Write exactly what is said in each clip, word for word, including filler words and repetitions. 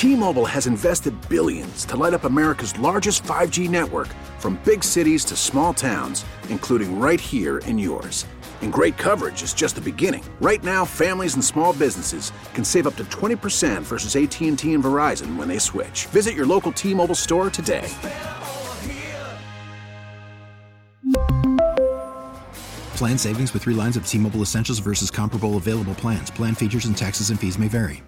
T-Mobile has invested billions to light up America's largest five G network, from big cities to small towns, including right here in yours. And great coverage is just the beginning. Right now, families and small businesses can save up to twenty percent versus A T and T and Verizon when they switch. Visit your local T-Mobile store today. Plan savings with three lines of T-Mobile Essentials versus comparable available plans. Plan features and taxes and fees may vary.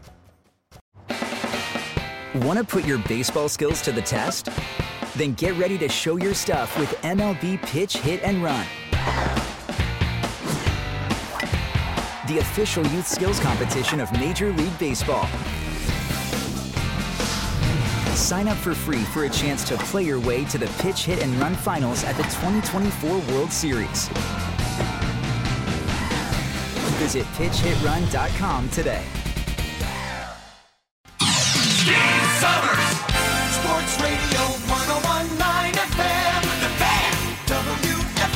Want to put your baseball skills to the test? Then get ready to show your stuff with M L B Pitch, Hit, and Run. The official youth skills competition of Major League Baseball. Sign up for free for a chance to play your way to the Pitch, Hit, and Run finals at the twenty twenty-four World Series. Visit pitch hit run dot com today. Steve Summers, Sports Radio one oh one point nine F M, The Fan, W F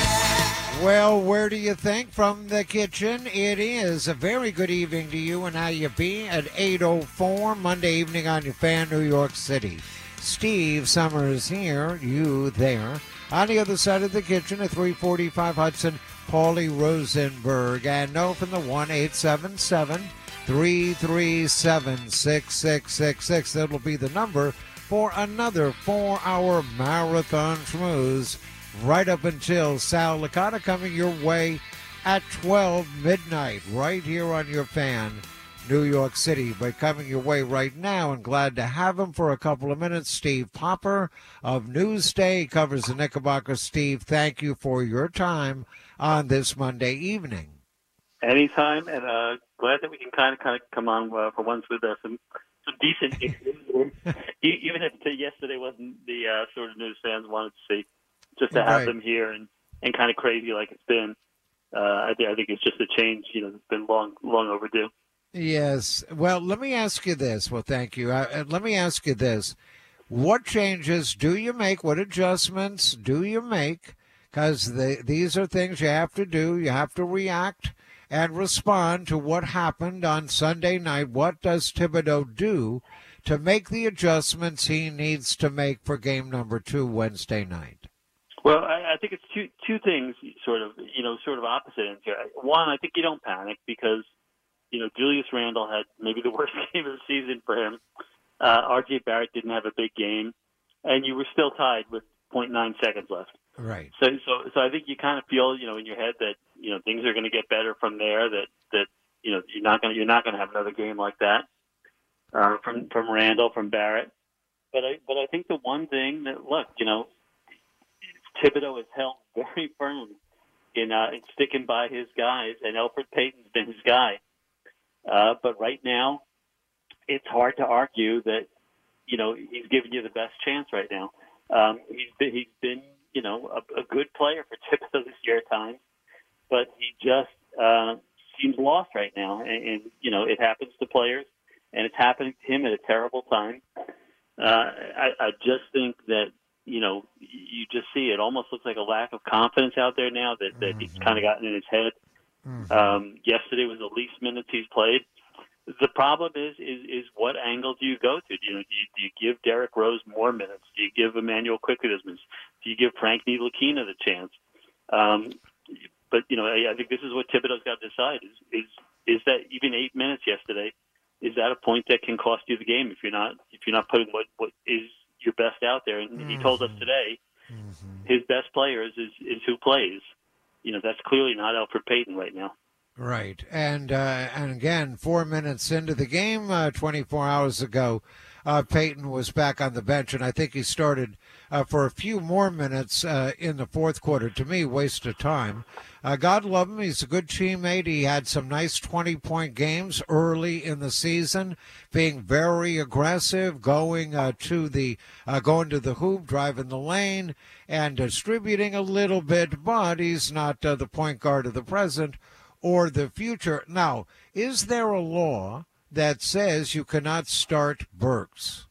A N. Well, where do you think? From the kitchen, it is a very good evening to you and how you be at eight oh four Monday evening on your Fan, New York City. Steve Summers here, you there. On the other side of the kitchen at three forty-five Hudson, Paulie Rosenberg. And no from the one eight seven seven, three three seven, six six six six. That'll be the number for another four-hour marathon schmooze right up until Sal Licata coming your way at twelve midnight right here on your Fan, New York City. But coming your way right now, and glad to have him for a couple of minutes, Steve Popper of Newsday. He covers the Knickerbockers. Steve, thank you for your time on this Monday evening. Anytime, and uh, glad that we can kind of kind of come on uh, for once with uh, some some decent news. Even if yesterday wasn't the uh, sort of news fans wanted to see, just to have Right. them here and, and kind of crazy like it's been. Uh, I, th- I think it's just a change. You know, it's been long long overdue. Yes. Well, let me ask you this. Well, thank you. Uh, let me ask you this. What changes do you make? What adjustments do you make? Because the, these are things you have to do. You have to react and respond to what happened on Sunday night. What does Thibodeau do to make the adjustments he needs to make for game number two Wednesday night? Well, I, I think it's two two things, sort of, you know, sort of opposite ends here. One, I think you don't panic because, you know, Julius Randle had maybe the worst game of the season for him. Uh, R J Barrett didn't have a big game, and you were still tied with point nine seconds left. Right. So, so, so I think you kind of feel, you know, in your head that, you know, things are going to get better from there. That, that, you know, you're not going to, you're not going to have another game like that uh, from from Randall, from Barrett. But I, but I think the one thing that, look, you know, Thibodeau has held very firm in uh, in sticking by his guys, and Elfrid Payton's been his guy. Uh, but right now, it's hard to argue that, you know, he's giving you the best chance right now. Um, he's been, he's been, you know, a, a good player for Thibodeau this year at times, but he just uh, seems lost right now. And, and, you know, it happens to players, and it's happening to him at a terrible time. Uh, I, I just think that, you know, you just see it almost looks like a lack of confidence out there now that, that he's kind of gotten in his head. Mm-hmm. Um, yesterday was the least minutes he's played. The problem is, is, is what angle do you go to? Do you, do you, do you give Derrick Rose more minutes? Do you give Emmanuel Quickly those minutes? Do you give Frank Ntilikina the chance? Um, but, you know, I, I think this is what Thibodeau's got to decide is, is, is that even eight minutes yesterday, is that a point that can cost you the game if you're not, if you're not putting what, what is your best out there? And mm-hmm. he told us today, mm-hmm. his best players is, is who plays. You know, that's clearly not Elfrid Payton right now. Right. And uh, and again, four minutes into the game, uh, twenty-four hours ago, uh, Payton was back on the bench, and I think he started uh, for a few more minutes uh, in the fourth quarter. To me, waste of time. Uh, God love him. He's a good teammate. He had some nice twenty-point games early in the season, being very aggressive, going uh, to the uh, going to the hoop, driving the lane, and distributing a little bit. But he's not uh, the point guard of the present or the future. Now, is there a law that says you cannot start Burks?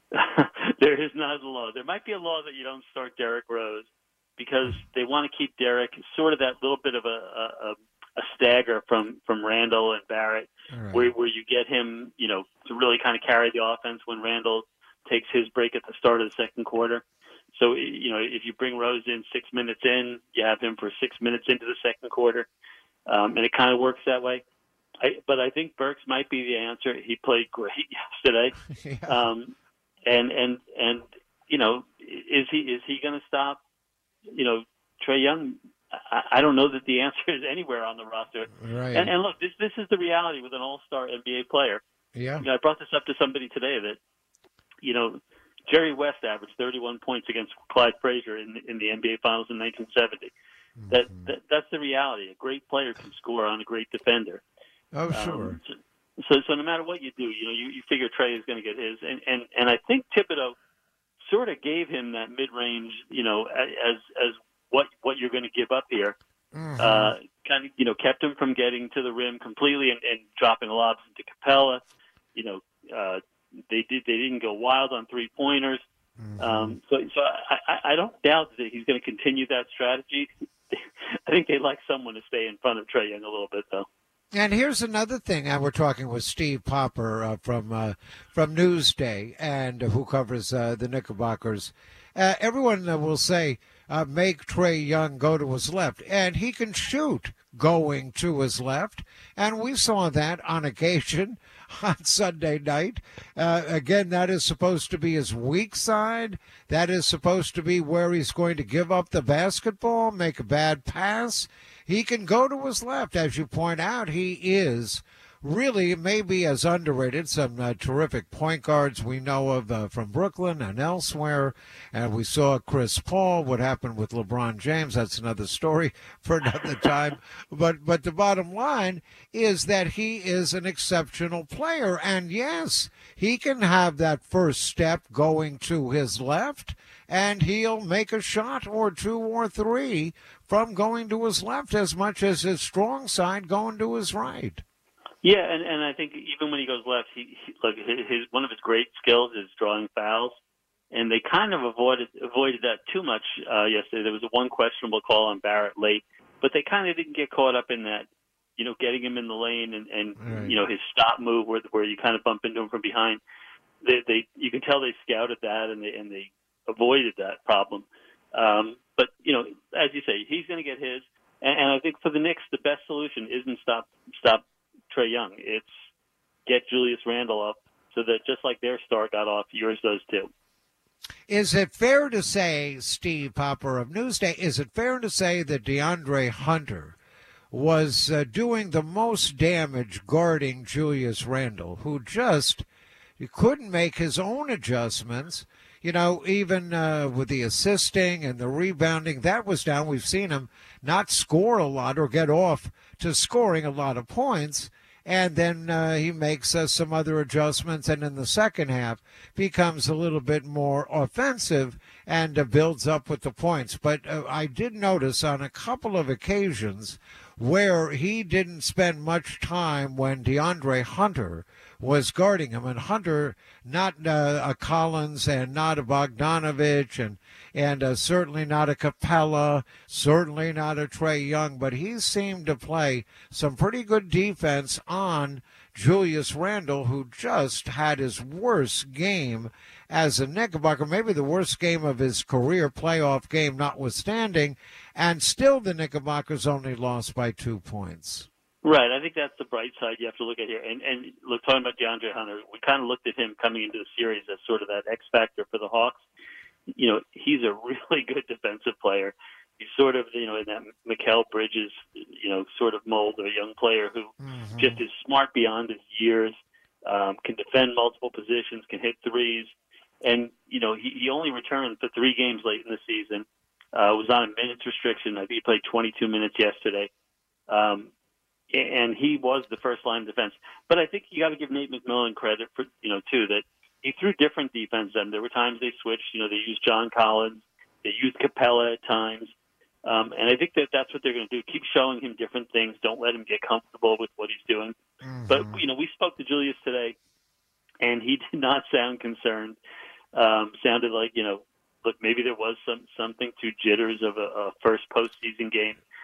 There is not a law. There might be a law that you don't start Derrick Rose because they want to keep Derrick sort of that little bit of a, a, a stagger from, from Randall and Barrett, Right. where where you get him, you know, to really kind of carry the offense when Randall takes his break at the start of the second quarter. So, you know, if you bring Rose in six minutes in, you have him for six minutes into the second quarter, um, and it kind of works that way. I, but I think Burks might be the answer. He played great yesterday, Yeah. um, and and and you know, is he is he going to stop? You know, Trae Young. I, I don't know that the answer is anywhere on the roster. Right. And, and look, this this is the reality with an All-Star N B A player. Yeah. You know, I brought this up to somebody today that, you know, Jerry West averaged thirty-one points against Clyde Frazier in in the N B A Finals in nineteen seventy. Mm-hmm. That, that that's the reality. A great player can score on a great defender. Oh, sure. Um, so, so, so no matter what you do, you know, you, you figure Trae is going to get his, and, and and I think Thibodeau sort of gave him that mid-range, you know, as as what what you're going to give up here. Mm-hmm. Uh, kind of, you know, kept him from getting to the rim completely and, and dropping lobs into Capella. You know, uh, they did they didn't go wild on three pointers. Mm-hmm. Um, so so I, I, I don't doubt that he's going to continue that strategy. I think they'd like someone to stay in front of Trae Young a little bit, though. And here's another thing. And we're talking with Steve Popper uh, from uh, from Newsday, and uh, who covers uh, the Knickerbockers. Uh, everyone uh, will say, uh, make Trae Young go to his left, and he can shoot going to his left, and we saw that on occasion on Sunday night. Uh, again, that is supposed to be his weak side. That is supposed to be where he's going to give up the basketball, make a bad pass. He can go to his left. As you point out, he is really maybe as underrated. Some uh, terrific point guards we know of uh, from Brooklyn and elsewhere. And we saw Chris Paul, what happened with LeBron James. That's another story for another time. But but the bottom line is that he is an exceptional player. And yes, he can have that first step going to his left, and he'll make a shot or two or three from going to his left as much as his strong side going to his right. Yeah, and, and I think even when he goes left, he, he look his, his one of his great skills is drawing fouls, and they kind of avoided avoided that too much uh, yesterday. There was a one questionable call on Barrett late, but they kind of didn't get caught up in that, you know, getting him in the lane and, and Right. you know, his stop move where where you kind of bump into him from behind. They they you can tell they scouted that and they and they avoided that problem. Um, but you know, as you say, he's going to get his, and, and I think for the Knicks, the best solution isn't stop stop Trae Young. It's get Julius Randle up so that just like their star got off, yours does too. Is it fair to say, Steve Popper of Newsday, is it fair to say that DeAndre Hunter was uh, doing the most damage guarding Julius Randle, who just he couldn't make his own adjustments? You know, even uh, with the assisting and the rebounding, that was down. We've seen him not score a lot or get off to scoring a lot of points. And then uh, he makes uh, some other adjustments, and in the second half becomes a little bit more offensive and uh, builds up with the points. But uh, I did notice on a couple of occasions where he didn't spend much time when DeAndre Hunter was guarding him, and Hunter, not uh, a Collins and not a Bogdanovich and and uh, certainly not a Capella, certainly not a Trae Young, but he seemed to play some pretty good defense on Julius Randle, who just had his worst game as a Knickerbocker, maybe the worst game of his career, playoff game notwithstanding, and still the Knickerbockers only lost by two points. Right. I think that's the bright side you have to look at here. And, and look, talking about DeAndre Hunter, we kind of looked at him coming into the series as sort of that X factor for the Hawks. You know, he's a really good defensive player. He's sort of, you know, in that Mikal Bridges, you know, sort of mold, a young player who Mm-hmm. just is smart beyond his years, um, can defend multiple positions, can hit threes. And, you know, he, he only returned for three games late in the season, uh, was on a minutes restriction. I think he played twenty-two minutes yesterday. Um, and he was the first line of defense. But I think you got to give Nate McMillan credit for, you know, too, that he threw different defense. And there were times they switched. You know, they used John Collins, they used Capella at times. Um, and I think that that's what they're going to do. Keep showing him different things. Don't let him get comfortable with what he's doing. Mm-hmm. But, you know, we spoke to Julius today, and he did not sound concerned. Um, sounded like, you know, look, maybe there was some something to jitters of a, a first postseason game.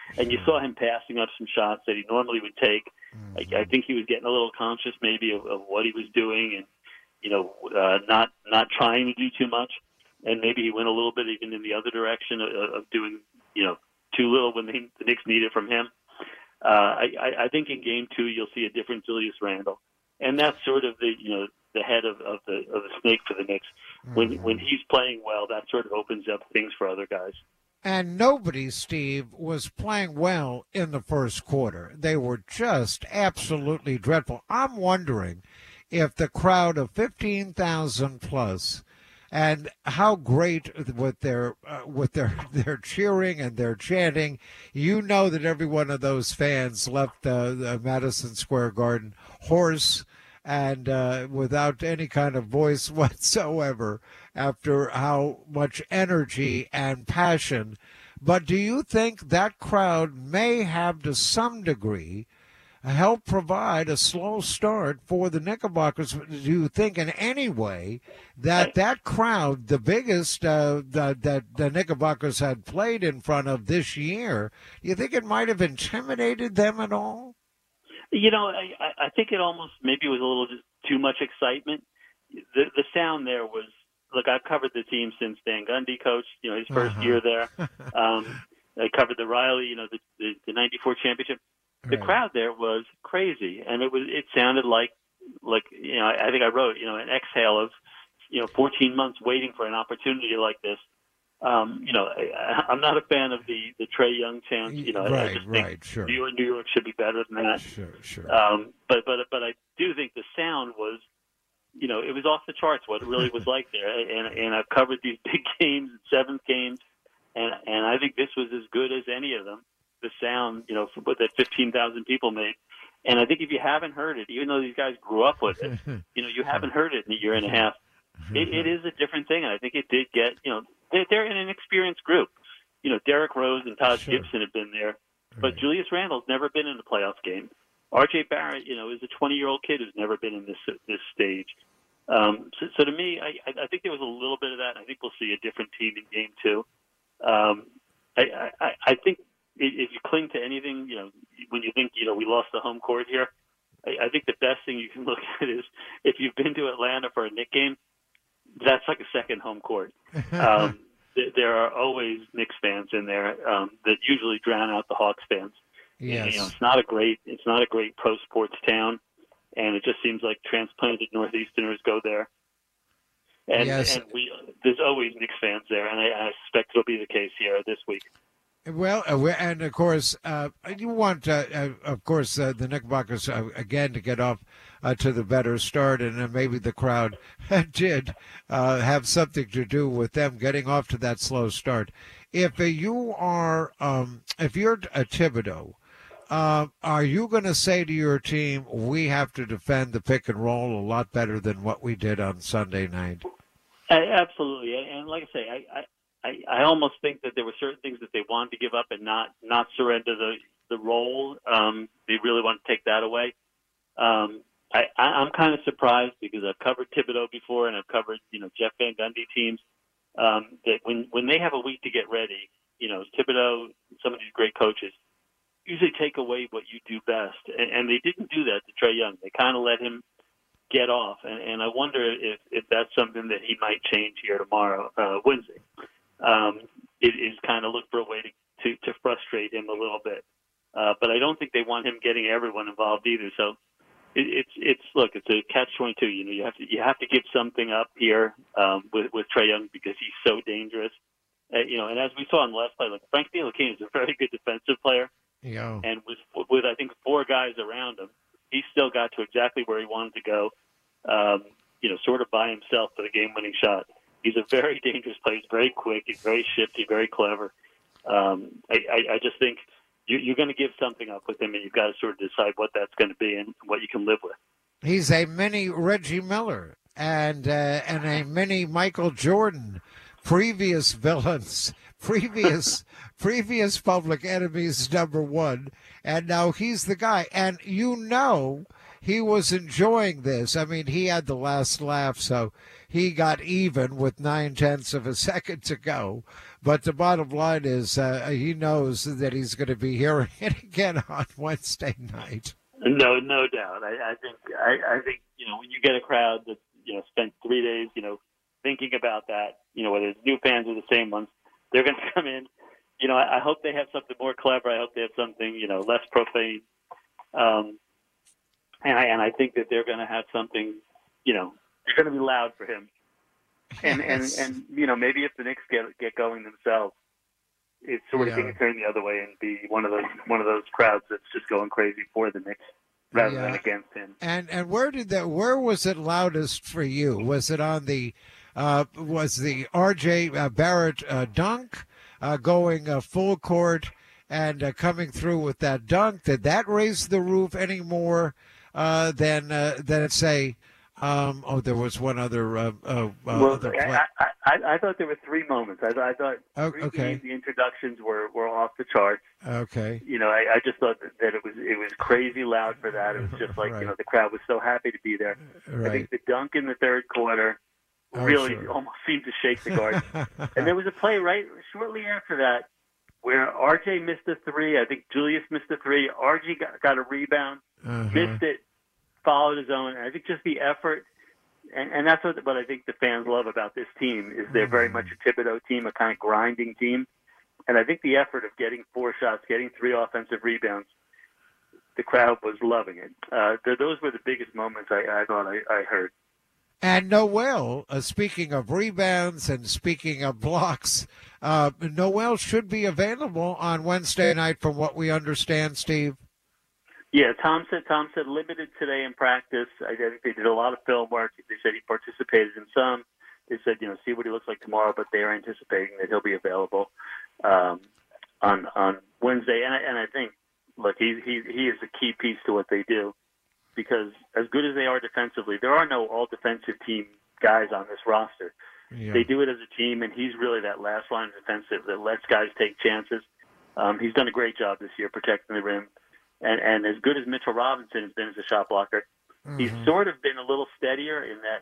and you saw him passing up some shots that he normally would take. Mm-hmm. I, I think he was getting a little conscious maybe of, of what he was doing, and you know, uh, not not trying to do too much. And maybe he went a little bit even in the other direction of, of doing, you know, too little when they, the Knicks needed from him. Uh, I, I think in game two you'll see a different Julius Randle, and that's sort of the you know the head of, of the of the snake for the Knicks. When mm-hmm. when he's playing well, that sort of opens up things for other guys. And nobody, Steve, was playing well in the first quarter. They were just absolutely dreadful. I'm wondering if the crowd of fifteen thousand plus, and how great with their uh, with their their cheering and their chanting. You know that every one of those fans left uh, the Madison Square Garden hoarse and uh, without any kind of voice whatsoever after how much energy and passion. But do you think that crowd may have, to some degree, help provide a slow start for the Knickerbockers? Do you think in any way that that crowd, the biggest uh, that, that the Knickerbockers had played in front of this year, do you think it might have intimidated them at all? You know, I, I think it almost maybe was a little just too much excitement. The, the sound there was, look, I've covered the team since Dan Gundy coached, you know, his first uh-huh. year there. Um, I covered the Riley, you know, the, the, the ninety-four championship. The right. crowd there was crazy, and it was it sounded like like you know I think I wrote you know an exhale of you know fourteen months waiting for an opportunity like this. Um, you know I, I'm not a fan of the the Trae Young chant. You know right, I just think right, sure. New York, New York should be better than that. Sure, sure. Um, but but but I do think the sound was you know it was off the charts what it really was like there, and and I've covered these big games, seventh games, and and I think this was as good as any of them. The sound, you know, for what that fifteen thousand people made. And I think if you haven't heard it, even though these guys grew up with it, you know, you haven't heard it in a year and a half. It, it is a different thing. And I think it did get, you know, they're, they're in an experienced group. You know, Derrick Rose and Todd sure. Gibson have been there. But right. Julius Randle's never been in a playoff game. R J Barrett, you know, is a twenty-year-old kid who's never been in this this stage. Um, so, so to me, I, I think there was a little bit of that. I think we'll see a different team in game two. Um, I, I, I think if you cling to anything, you know, when you think, you know, we lost the home court here, I, I think the best thing you can look at is if you've been to Atlanta for a Knicks game, that's like a second home court. Um, th- there are always Knicks fans in there um, that usually drown out the Hawks fans. Yes. And, you know, it's not a great, it's not a great pro sports town, and it just seems like transplanted Northeasterners go there. And, yes. and we, there's always Knicks fans there, and I, I suspect it'll be the case here this week. Well, uh, and of course, uh, you want, uh, uh, of course, uh, the Knickerbockers uh, again to get off uh, to the better start, and uh, maybe the crowd did uh, have something to do with them getting off to that slow start. If uh, you are, um, if you're a Thibodeau, uh, are you going to say to your team, "We have to defend the pick and roll a lot better than what we did on Sunday night"? I, absolutely, and like I say, I. I I, I almost think that there were certain things that they wanted to give up and not, not surrender the, the role. Um, they really want to take that away. Um, I, I, I'm kind of surprised because I've covered Thibodeau before and I've covered, you know, Jeff Van Gundy teams, um, that when, when they have a week to get ready, you know, Thibodeau, some of these great coaches usually take away what you do best. And, and they didn't do that to Trae Young. They kind of let him get off. And, and I wonder if, if that's something that he might change here tomorrow, uh, Wednesday. Um, it is kind of look for a way to, to, to frustrate him a little bit. Uh, but I don't think they want him getting everyone involved either. So it, it's, it's, look, it's a catch twenty-two. You know, you have to, you have to give something up here, um, with, with Trae Young because he's so dangerous. Uh, you know, and as we saw in the last play, like Frank Ntilikina is a very good defensive player. Yeah. And with, with, I think, four guys around him, he still got to exactly where he wanted to go, um, you know, sort of by himself for the game-winning shot. He's a very dangerous player. He's very quick. He's very shifty, very clever. Um, I, I, I just think you, you're going to give something up with him, and you've got to sort of decide what that's going to be and what you can live with. He's a mini Reggie Miller and uh, and a mini Michael Jordan. Previous villains, previous previous public enemies number one, and now he's the guy. And you know he was enjoying this. I mean, he had the last laugh, so he got even with nine tenths of a second to go. But the bottom line is uh, he knows that he's going to be hearing it again on Wednesday night. No, no doubt. I, I think I, I think you know when you get a crowd that you know spent three days you know thinking about that, you know whether it's new fans or the same ones, they're going to come in. You know, I, I hope they have something more clever. I hope they have something you know less profane. Um, and I and I think that they're going to have something. You know, they're going to be loud for him. And, yes. and and you know maybe if the Knicks get get going themselves, it's sort of yeah. going to turn the other way and be one of those one of those crowds that's just going crazy for the Knicks rather yeah. than against him. And and where did that? Where was it loudest for you? Was it on the? Uh, was the R J uh, Barrett uh, dunk uh, going uh, full court and uh, coming through with that dunk? Did that raise the roof any more uh, than uh, than say? Um, oh, there was one other. Uh, uh, well, other I, I, I thought there were three moments. I, I thought oh, three okay. the introductions were, were off the charts. Okay. You know, I, I just thought that, that it was it was crazy loud for that. It was just like right. you know the crowd was so happy to be there. Right. I think the dunk in the third quarter oh, really sure. almost seemed to shake the garden. And there was a play right shortly after that where R J missed a three. I think Julius missed a three. R J got, got a rebound, uh-huh. missed it, followed his own. And I think just the effort. And, and that's what, what I think the fans love about this team is they're very much a Thibodeau team, a kind of grinding team. And I think the effort of getting four shots, getting three offensive rebounds, the crowd was loving it. Uh, th- those were the biggest moments I, I thought I, I heard. And Noel, uh, speaking of rebounds and speaking of blocks, uh, Noel should be available on Wednesday night from what we understand, Steve. Yeah, Tom said Tom said limited today in practice. I think they did a lot of film work. They said he participated in some. They said, you know, see what he looks like tomorrow, but they are anticipating that he'll be available um, on on Wednesday. And I, and I think, look, he he he is a key piece to what they do because as good as they are defensively, there are no all defensive team guys on this roster. Yeah. They do it as a team, and he's really that last line defensive that lets guys take chances. Um, he's done a great job this year protecting the rim. And, and as good as Mitchell Robinson has been as a shot blocker, mm-hmm. he's sort of been a little steadier in that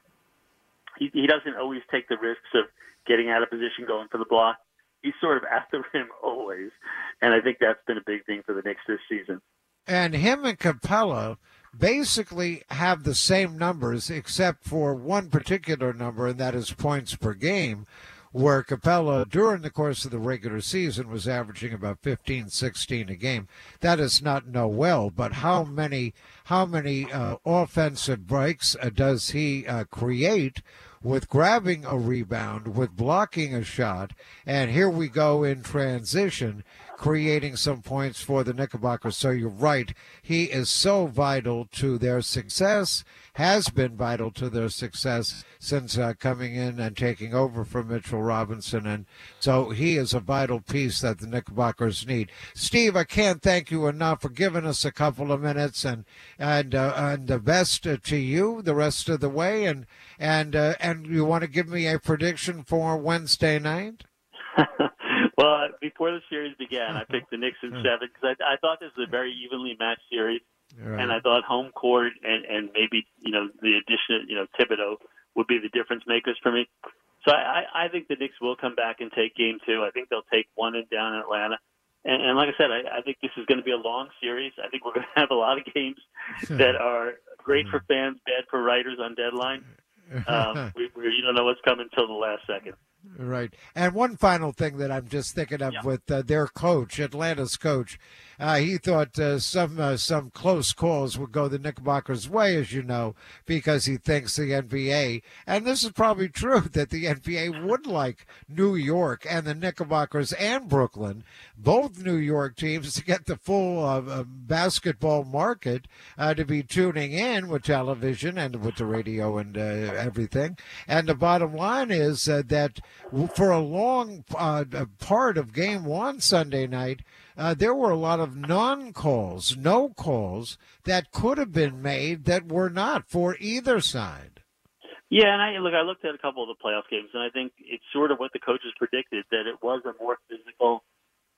he, he doesn't always take the risks of getting out of position, going for the block. He's sort of at the rim always. And I think that's been a big thing for the Knicks this season. And him and Capella basically have the same numbers except for one particular number, and that is points per game, where Capella, during the course of the regular season, was averaging about fifteen, sixteen a game. That is not Noel, but how many how many uh, offensive breaks uh, does he uh, create with grabbing a rebound, with blocking a shot, and here we go in transition, creating some points for the Knickerbockers. So you're right, he is so vital to their success, has been vital to their success since uh, coming in and taking over from Mitchell Robinson. And so he is a vital piece that the Knickerbockers need. Steve, I can't thank you enough for giving us a couple of minutes, and and uh, and the best uh, to you the rest of the way. And and uh, and you want to give me a prediction for Wednesday night? Well, before the series began, I picked the Knicks in seven because I, I thought this was a very evenly matched series, right. And I thought home court and, and maybe you know the addition of you know Thibodeau would be the difference makers for me. So I, I think the Knicks will come back and take game two. I think they'll take one and down in Atlanta. And, and like I said, I, I think this is going to be a long series. I think we're going to have a lot of games that are great for fans, bad for writers on deadline. Um, we, we, you don't know what's coming until the last second. Right. And one final thing that I'm just thinking of yeah. with uh, their coach, Atlanta's coach, uh, he thought uh, some uh, some close calls would go the Knickerbockers' way, as you know, because he thinks the N B A, and this is probably true, that the N B A would like New York and the Knickerbockers and Brooklyn, both New York teams, to get the full uh, uh, basketball market uh, to be tuning in with television and with the radio and uh, everything. And the bottom line is uh, that for a long uh, part of game one Sunday night, uh, there were a lot of non-calls, no calls that could have been made that were not for either side. Yeah, and I look, I looked at a couple of the playoff games, and I think it's sort of what the coaches predicted, that it was a more physical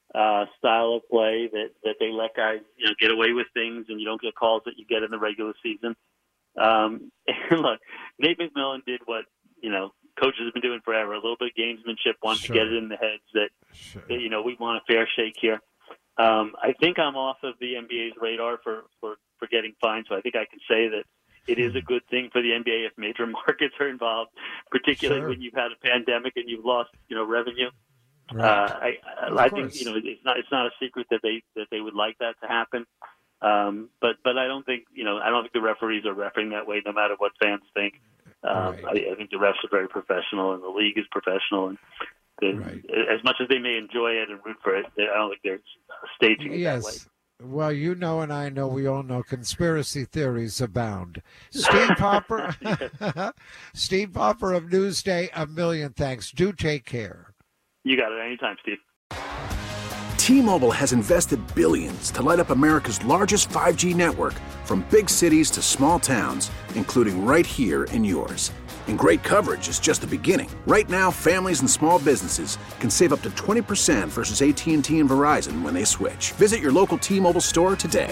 uh, style of play that, that they let guys, you know, get away with things and you don't get calls that you get in the regular season. Um, and look, Nate McMillan did what, you know, coaches have been doing forever, a little bit of gamesmanship, wanting sure. to get it in the heads that, sure. that, you know, we want a fair shake here. Um, I think I'm off of the N B A's radar for, for, for getting fined, so I think I can say that it is a good thing for the N B A if major markets are involved, particularly sure. when you've had a pandemic and you've lost, you know, revenue. Right. Uh, I, I, I think, you know, it's not, it's not a secret that they, that they would like that to happen. Um, but, but I don't think, you know, I don't think the referees are refereeing that way, no matter what fans think. Um, right. I, I think the refs are very professional and the league is professional. And they, right. as much as they may enjoy it and root for it, they, I don't think they're staging it yes. that way. Well, you know, and I know, we all know conspiracy theories abound. Steve Popper, Steve Popper of Newsday, a million thanks. Do take care. You got it anytime, Steve. T-Mobile has invested billions to light up America's largest five G network, from big cities to small towns, including right here in yours. And great coverage is just the beginning. Right now, families and small businesses can save up to twenty percent versus A T and T and Verizon when they switch. Visit your local T-Mobile store today.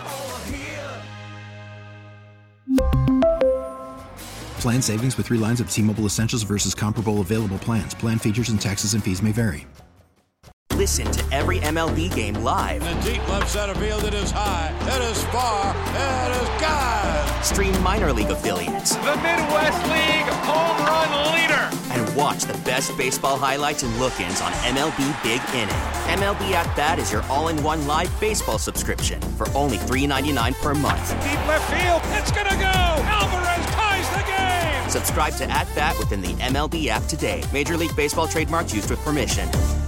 Plan savings with three lines of T-Mobile Essentials versus comparable available plans. Plan features and taxes and fees may vary. Listen to every M L B game live. In the deep left center field, it is high, it is far, it is gone. Stream minor league affiliates. The Midwest League home run leader. And watch the best baseball highlights and look-ins on M L B Big Inning. M L B At Bat is your all-in-one live baseball subscription for only three dollars and ninety-nine cents per month. Deep left field, it's gonna go. Alvarez ties the game. Subscribe to At Bat within the M L B app today. Major League Baseball trademarks used with permission.